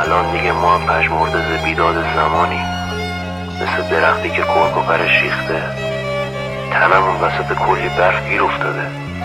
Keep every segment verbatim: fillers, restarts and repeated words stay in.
الان دیگه ما هم پژمرده ز بیداد زمانی، مثل درختی که کرک و پر شیخته، تنمون وسط کلی برف گیر افتاده.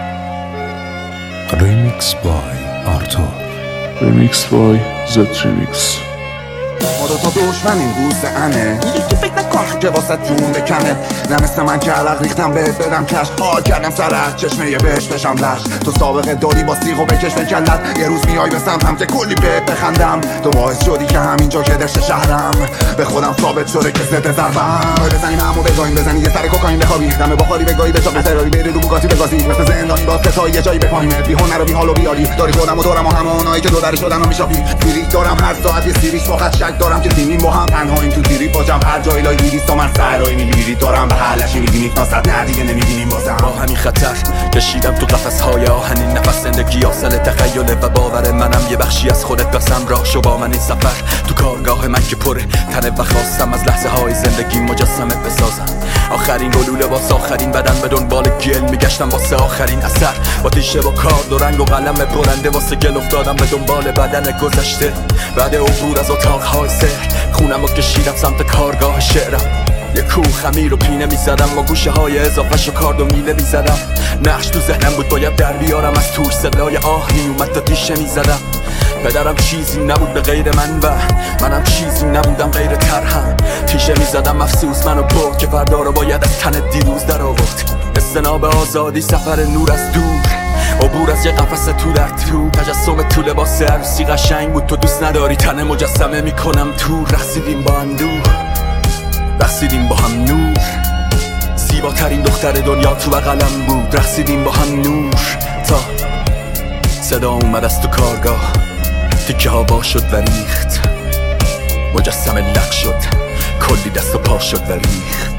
ریمیکس بای آرتور. ریمیکس بای زد ریمیکس. ما دو تا دشمنیم روز انه یکی فکر نکن که واسه جون بکنه، نه مثل من که علق ریختم بهت بدم کش، حال کردم سرک چشمه یه بهش بشم لش. تو سابقه داری با سیغ و بکش بکلت، یه روز میای به سمتم که کلی بهت بخندم. تو باعث شدی که همینجا که دشت شهرم به خودم ثابت شده که زده ضربم. بزنیم همو بگاهیم، بزنی یه سر کوکائین بخوابی، دم بخاری بگاهی به چاپ تراری، بری رو بوگاتی بگازی، مثل زندانی با ستایی یه جایی بپایمت، بی هنر و بی حال و بیالی. داری خودم و دورم و همونایی که دو در شدن و میشافی فیلیک دارم هر ساعت یه سیریش فقط شک دارم که تیمیم با هم تنهاییم تو تیری باجم هر جایی لای دیریست و من سرایی میگیری دارم به حلشی میبینی ناست نه دیگه نمیبینیم بازم. با همین خطر کشیدم تو قفس‌های آهنین، نفس زندگی آسل تخیله و باور منم یه بخشی از خودت قسم راه شو با من این سفر تو کارگاه من که پره تنه و خواستم از لحظه های زندگی مجسمه بسازم. آخرین گلوله واسه آخرین بدن به دنبال گل میگشتم واسه آخرین اثر، با تیشه و کارد و رنگ و قلم برنده واسه گل افتادم به دنبال بدن گذشته. بعد عبور از اتاقهای سحر خونم و کشیدم سمت کارگاه شعرم، یه کوه خمیر و پینه میزدم و گوشه های اضافه شو کارد و میله میزدم. نقش تو ذهنم بود باید در بیارم، از توش صدای آه میومد تا تیشه میزدم. پدرم چیزی نبود به غیر من و منم چیزی نبودم غیر ترهم. تیشه میزدم افسوس منو برد که فردا رو باید از تن دیروز در آورد. استناب آزادی سفر نور از دور، عبور از یه قفس تو در تو، تجسم تو لباس عروسی قشنگ بود تو دوست نداری تن مجسمه میکنم تو. رقصیدیم با هم دور، رقصیدیم با هم نور، زیباترین دختر دنیا تو بغلم بود. رقصیدیم با هم نور تا صدا اومد از تو کارگاه، تیکه ها با شد و ریخت، مجسمه لق شد، کلی دست و پا شد و ریخت.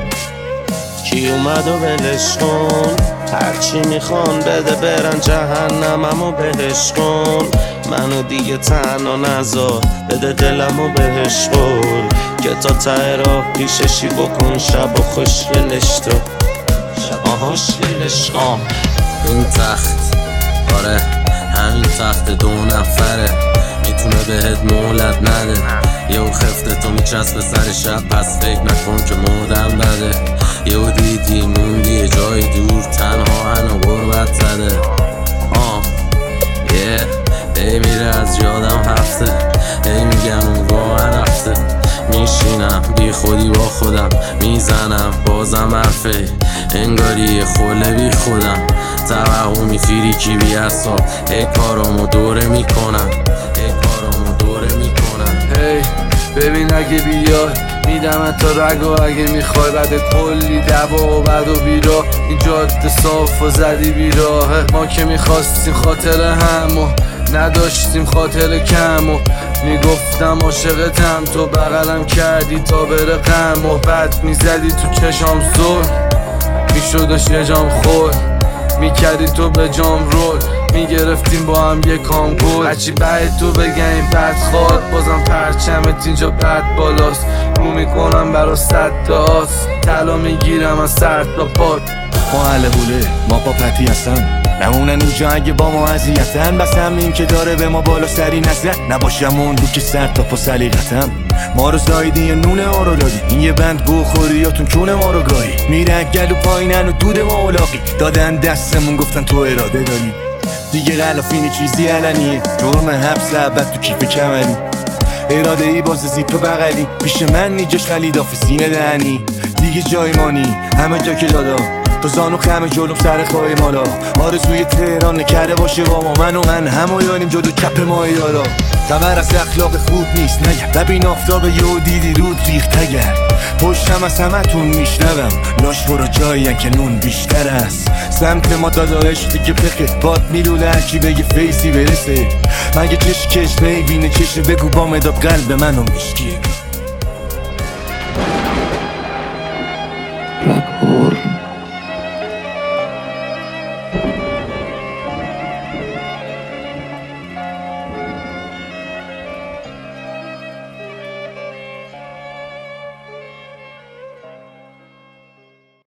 کی اومد و ولش کن، هرچی میخوان بده برن جهنم امو بهش کن. منو دیگه تنها نذار، بده دلمو بهش قول، که تا ته راه پیششی بکن شب و خوشگلش تو. آها خوشگلش آه این تخت، آره همین تخت دو نفره، میتونه بهت مهلت نده. یهو خفته تو میچسبه سر شب، پس فکر نکن که مردم بده. یهو دیدی موندی یه جای دور، تنها هنو غربت زده. آه یه ای میره از یادم هفته، ای میگم اون واقعا رفته. میشینم بی خودی با خودم میزنم بازم حرفه، انگاری خوله بی خودم. توهمی فیریکی بی اصاب، ای کارامو دوره میکنم، ای کارامو دوره میکنم. هی ببین اگه بیاد میدم تا رگ و اگه میخوای بعد کلی دوا و بد و بیراه، این جاده صاف و زدی بیراهه. ما که میخواستیم خاطر هم و نداشتیم خاطر کم و میگفتم عاشقتم، تو بغلم کردی تا بره غم و بعد میزدی تو چشام زور، میشدش یه جام خور، میکردی تو به جام رول، میگرفتیم با هم یه کام گل. هرچی بعد تو بگیم بد خواد، بازم پرچمت اینجا بد بالاست، رو میکنم برا صد تاست، طلا میگیرم از سر تا پات. ما اهل حوله ما با پتی هستن، نمونن اینجا اگه با ما اذیتن، بس همین که داره به ما بالا سری نزد، نباشم اون رو که سر تا پا سلیقتم. ما رو زایدی یه نونه ما رو دادی، این یه بند گو خوریاتون چونه ما رو گاهی، میره گلو پایینن و دود ما اولاقی، دادن دستمون گفتن تو اراده داری. دیگه غلافینی چیزی علنیه، جرم حبس لعبت تو کیف کمری، اراده ای باز زیپ بغلی، پیش من نیجاش خلید آف سینه دهنی. دیگه جای مانی همه جا که دادا، تو زانو خم جلوم سر خواهی مالا، آرزوی تهران نکرده باشه با ما، من و من همایانیم جلو چپ مای دارا. خبر از اخلاق خوب نیست نگرد، ببین آفتاب یهو دیدی رود ریخت اگر، پشتم از همه تون میشنوم، لاش برو جایی که نون بیشتر است. سمت ما داداش دیگه پخه باد میلوله، هرکی بگه فیسی برسه، مگه چش کش ببینه چشه بگو با مداد قلب منو میشکیه.